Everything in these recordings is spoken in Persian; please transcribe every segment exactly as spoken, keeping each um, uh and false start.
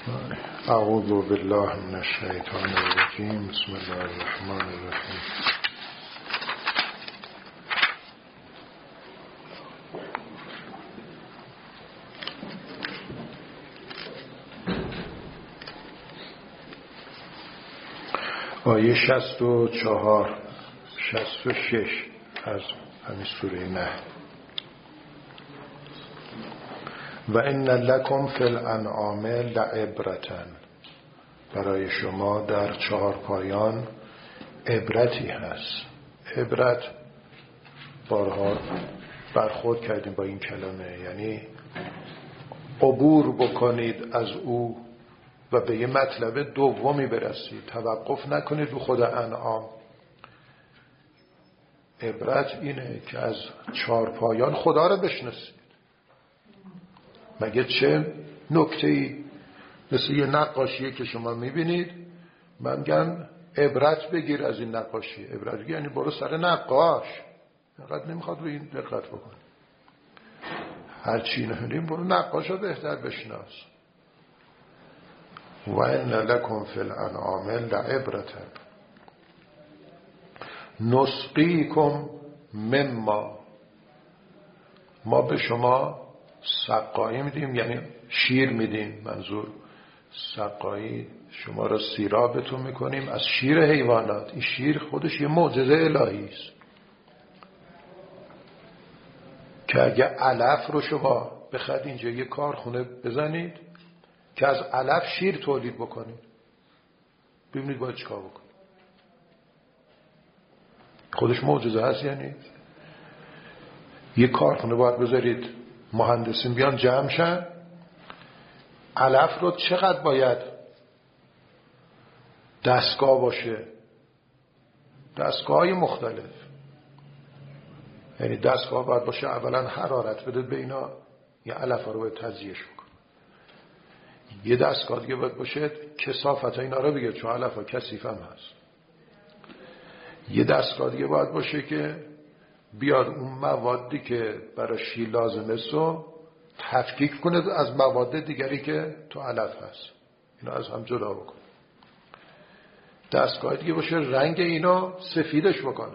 اعوذ بالله من الشیطان الرجیم. بسم الله الرحمن الرحیم. آیه شصت و چهار شصت و شش از همین سوره نحل. و ان لکم فی الانعام لعبرة، برای شما در چهار پایان عبرتی هست. عبرت بارها برخورد کردیم با این کلمه، یعنی عبور بکنید از او و به یه مطلب دومی برسید، توقف نکنید رو خود انعام. عبرت اینه که از چهار پایان خدا رو بشناسید. مگه چه نکته‌ای مثل یه نقاشیه که شما میبینید، من میگم عبرت بگیر از این نقاشی. عبرت یعنی برو سر نقاش، اینقدر نمیخواد رو این دقت بکن. هر چی نهاریم برو نقاش رو بهتر بشناس. و ان لکم فی الانعام لعبرة نسقیکم مما، ما به شما سقایی میدیم، یعنی شیر میدیم. منظور سقایی شما را سیرابتون میکنیم از شیر حیوانات. این شیر خودش یه معجزه الهی است که اگه علف رو شما بخواید اینجا یه کارخونه بزنید که از علف شیر تولید بکنید، ببینید باید چیکار بکنید. خودش معجزه هست. یعنی یه کارخونه باید بذارید، مهندسین بیان جمع شن، علف رو چقدر باید دستگاه باشه، دستگاه مختلف. یعنی دستگاه باید باشه اولا حرارت بده به اینا، یه علف رو باید تزییش بکن. یه دستگاه دیگه باید باشه کثافت اینا رو بگه، چون علف ها کثیف هم هست. یه دستگاه دیگه باید باشه که بیاد اون موادی که برای شیر لازمه سو تفکیک کنه از مواد دیگری که تو علف هست، اینا از هم جدا بکنه. دستگاه دیگه باشه رنگ اینا سفیدش بکنه.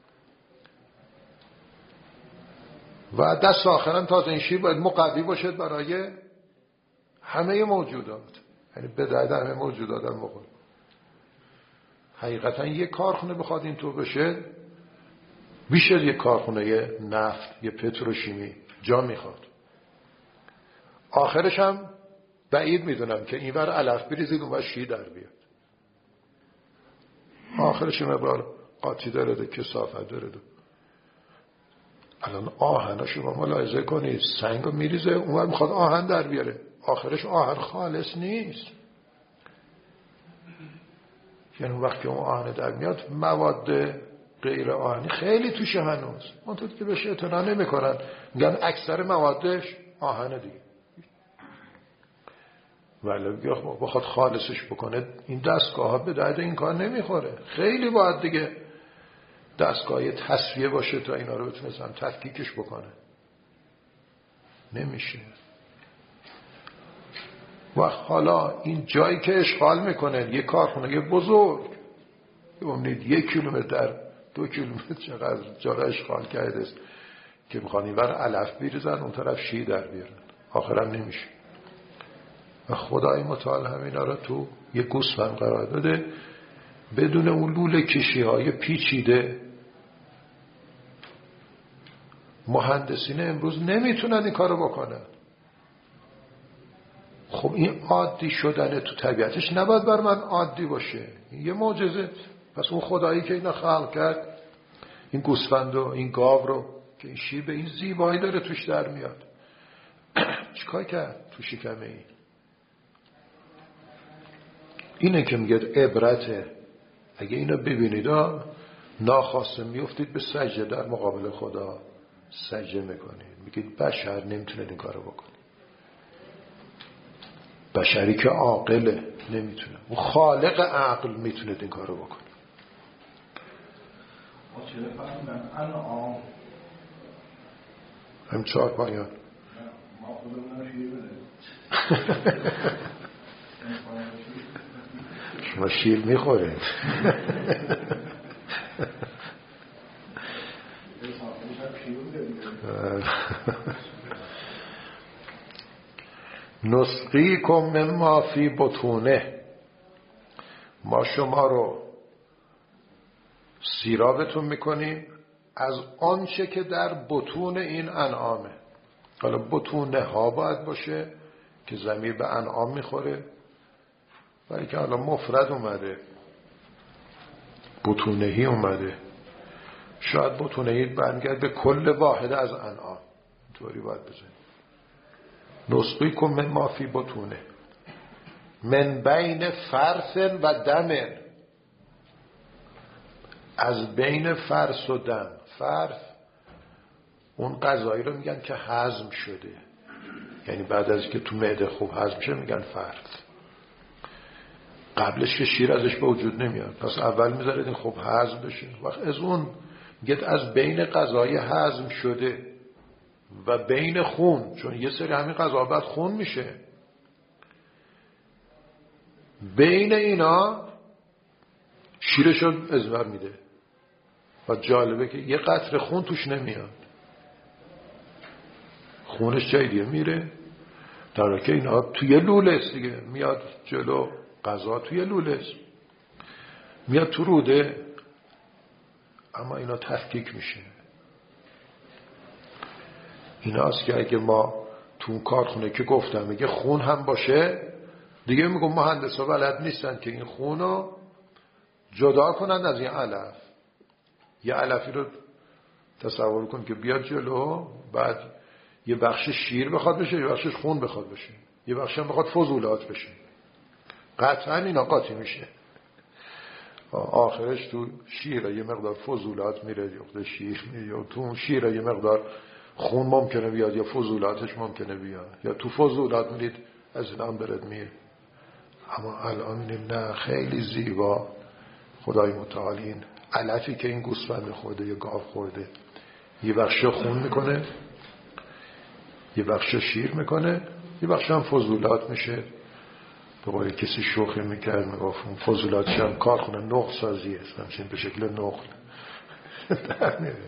و دست آخرا تازه این شیر باید مقوی باشد برای همه موجودات، یعنی به درد همه موجودات هم بخور. حقیقتا یک کارخونه بخواد این تو بشه، بیشتر یک کارخونه نفت، یه پتروشیمی جا میخواد. آخرش هم بعید میدونم که اینور علف بریزید اونور شیر در بیاد. آخرش مقدار قاطی داره ده، کثافت داره ده. الان آهن شما ملاحظه کنید، سنگ رو میریزه اونور میخواد آهن در بیاره، آخرش آهن خالص نیست. یعنی وقتی اون آهن در میاد مواد غیر آهنی خیلی توشه هنوز، اونطور که بهش اعتنا نمی کنن، میگن اکثر موادش آهنه دیگه. ولی بخواد خالصش بکنه این دستگاه ها به درد این کار نمیخوره. خیلی باید دیگه دستگاه تصفیه باشه تا اینا رو بتونستم تفکیکش بکنه. نمیشه. و حالا این جایی که اشغال میکنه یه کارخونه بزرگ، ببینید یک کیلومتر در دو کیلومتر چقدر جا را اشغال کرده است که میخوان اینور علف بریزن اون طرف شیر در بیارن، آخرم نمیشه. و خدای متعال همینا را تو یه گوسفند قرار داده بدون اون لوله کشی های پیچیده. مهندسین امروز نمیتونن این کارو بکنن. خب این عادی شدن تو طبیعتش نباید بر من عادی باشه، این یه معجزه. پس اون خدایی که اینا خلق کرد، این گوسفند و این گاو رو که این شیر به این زیبایی داره توش در میاد، چیکار کرد تو شکم این؟ اینه که میگه عبرته. اگه اینو ببینید ناخواسته میفتید به سجده در مقابل خدا، سجده میکنید، میگید بشر نمیتونه این کارو بکنه. بشری که عاقله نمیتونه، و خالق عقل میتونه این کارو بکنه. ما چرا فهمیدن انعام هم چهار پایان ما خودمون رو شیر بده شما شیر میخورید. نسقیکم مما فی بطونه، ما شما رو سیرابتون میکنیم از آنچه که در بطون این انعامه. حالا بطونه ها باید باشه که ضمیر به انعام میخوره، ولی که حالا مفرد اومده، بطونهی اومده، شاید بطونهی برمیگرد به کل واحد از انعام. اینطوری باید بزنیم نسقیکم مما فی بطونه من بین فرث و دم، از بین فرث و دم. فرث اون غذایی رو میگن که هضم شده، یعنی بعد از که تو معده خوب هضم شه میگن فرث. قبلش که شیر ازش به وجود نمیاد، پس اول میذارید این خوب هضم بشه. وقت از اون میگه از بین غذای هضم شده و بین خون، چون یه سری همین غذا بعد خون میشه، بین اینا شیرشو ازمر میده. و جالبه که یه قطره خون توش نمیاد، خونش جای دیگه میره، در حالی که اینا توی لوله است دیگه، میاد جلو غذا توی لوله است، میاد تو روده، اما اینا تفکیک میشه. ایناست که اگه ما تو اون کارخونه که گفتم میگه خون هم باشه دیگه، میگم مهندسا بلد نیستن که این خونو جدا کنن از این علف. یه علفی رو تصور کن که بیاد جلو، بعد یه بخش شیر بخواد بشه، یه بخشش خون بخواد بشه، یه بخش هم بخواد فضولات بشه، قطعا اینا قاطی میشه. آخرش تو شیر یه مقدار فضولات میره، یا شیر میره، یا تو شیر یه مقدار خون ممکنه بیاد، یا فضولاتش ممکنه بیاد، یا تو فضولات میرید از این هم برد میره. اما الان میریم نه، خیلی زیبا خدای متعال این علفی که این گوسفند خورده یا گاو خورده یه بخش خون میکنه، یه بخش شیر میکنه، یه بخش هم فضولات میشه. به قول کسی شوخی میکرد میگفت فضولاتش هم کارخونه نقل سازیه، همچنین به شکل نقل در میره.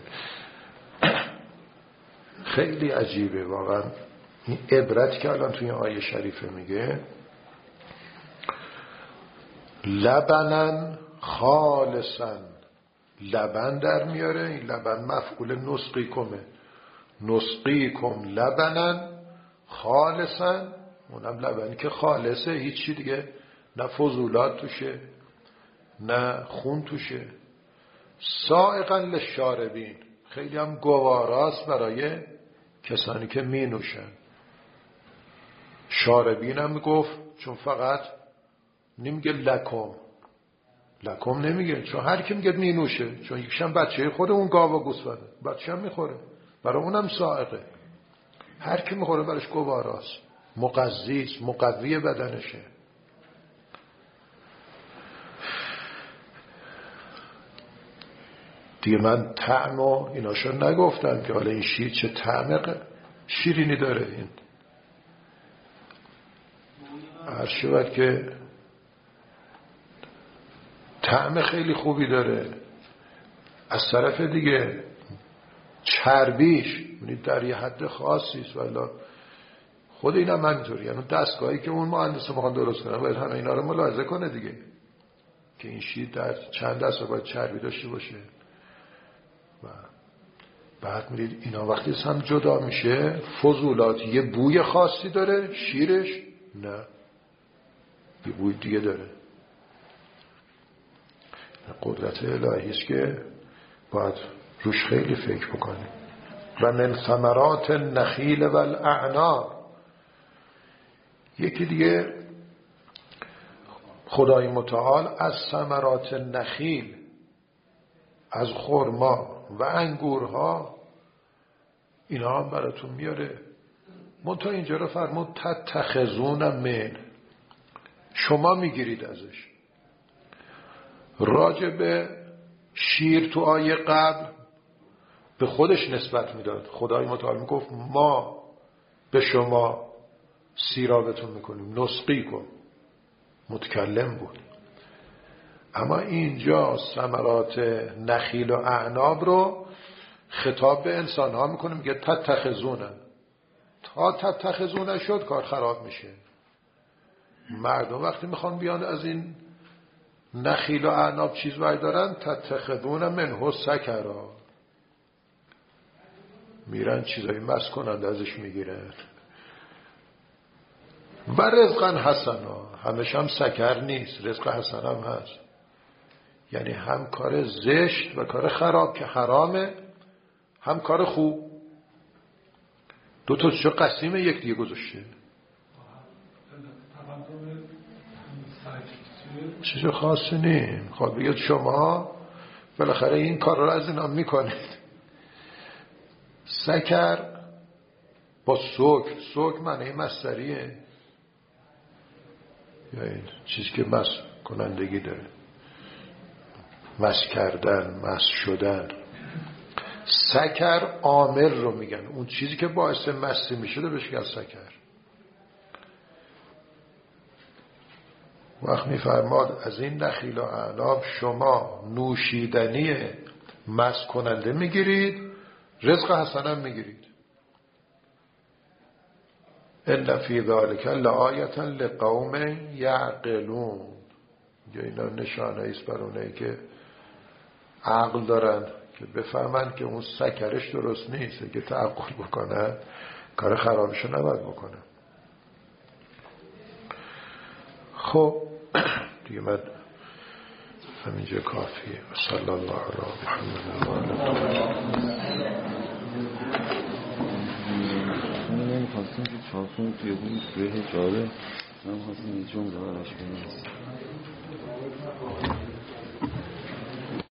خیلی عجیبه واقعا این عبرت که الان توی آیه شریفه میگه. لبنن خالصن، لبن در میاره، این لبن مفعول نسقی کمه، نسقی کم لبنن خالصن، اونم لبنی که خالصه، هیچی دیگه نه فضولات توشه نه خون توشه، سائغا للشاربین، خیلی هم گواراست برای کسانی که می نوشن. شاربین هم گفت چون فقط نمیگه لکم، لکم نمیگه، چون هر کی میگه می نوشه، چون یکیشم بچه خود اون گاو و گوسفنده، بچه هم میخوره، برای اونم سائغه، هر کی میخوره برش گواراست، مغذیست، مقوی بدنشه. دیگه من طعم و ایناشو نگفتم که حالا این شیر چه طعم شیرینی داره، این هر شود که طعم خیلی خوبی داره. از طرف دیگه چربیش در یه حد خاصی است، ولی خود این هم همینطوری، یعنی دستگاهی که اون مهندس میخوان درست کنه باید همه اینا رو ملاحظه کنه دیگه، که این شیر در چند دسته باید چربی داشته باشه. و بعد میرید اینا وقتی هم جدا میشه، فضولات یه بوی خاصی داره، شیرش نه، یه بوی دیگه داره. قدرت الهی است که باید روش خیلی فکر بکنیم. و من ثمرات النخیل و الاعناب، یکی دیگه خدای متعال از ثمرات نخیل، از خرما و انگورها، اینا هم براتون میاره. منتها اینجا رو فرمود تتخذون من، شما میگیرید ازش. راجع به شیر تو آیه قبل به خودش نسبت میداد، خدای متعال میگفت ما به شما سیرابتون میکنیم، نسقی کن، متکلم بود. اما اینجا ثمرات نخیل و اعناب رو خطاب به انسان ها میکنه، میگه تتخذونه. تا تتخذونه شد کار خراب میشه. مردم وقتی میخوان بیان از این نخیل و اعناب چیز بردارن، تتخذون منه سکرا، میرن چیزایی مس کنند ازش میگیرن. و رزقا حسنا، همش هم سکر نیست، رزق حسن هم هست، یعنی هم کار زشت و کار خراب که حرامه، هم کار خوب. دو تا چه قسیم یک دیگه گذاشته. چیز خاصی نیم. خواهد بگید شما بالاخره این کار رو از اینا میکنید. سکر با سکر، سکر معنی مصدریه، یا این چیزی که مس کنندگی داره، مس کردن، مس شدن. سکر عامل رو میگن، اون چیزی که باعث مستی میشه بهش میگن سکر. وقت میفرماد از این نخیل و اعناب شما نوشیدنی مست کننده میگیرید، رزق حسن هم میگیرید. ان فی ذلک لآیة لقوم یعقلون، یا اینا نشانه ایست بر اونایی که عقل دارن که بفهمن که اون سکرش درست نیست، که تعقل بکنن کار خرابشو نباید بکنن. خب دیگه من همینجا کافیه. صلی الله علی محمد و آله. من نمیخواستم که چاپ کنم توی اون توی جاره، من خواستم یه جمله براش بنویسم.